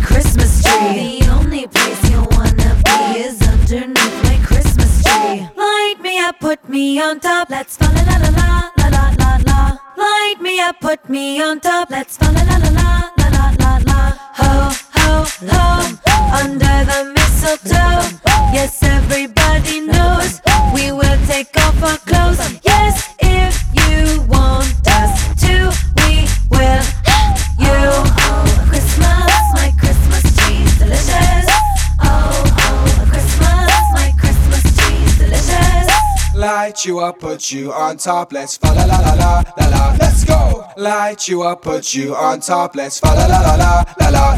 Christmas tree. The only place you wanna be is underneath my Christmas tree. Light me up, put me on top. Let's fa la la la la la la la la. Light me up, put me on top. Let's fa la la la la la la la la. Ho ho ho, under the mistletoe. Yes, everybody knows we will take off our clothes. Yes, if you want us to, we will. You, oh, Christmas, my Christmas tree's delicious. Oh, oh, Christmas, my Christmas tree's delicious. Light you up, put you on top. Let's fa la la la la la la. Let's go. Light you up, put you on top. Let's fa la la la la la la.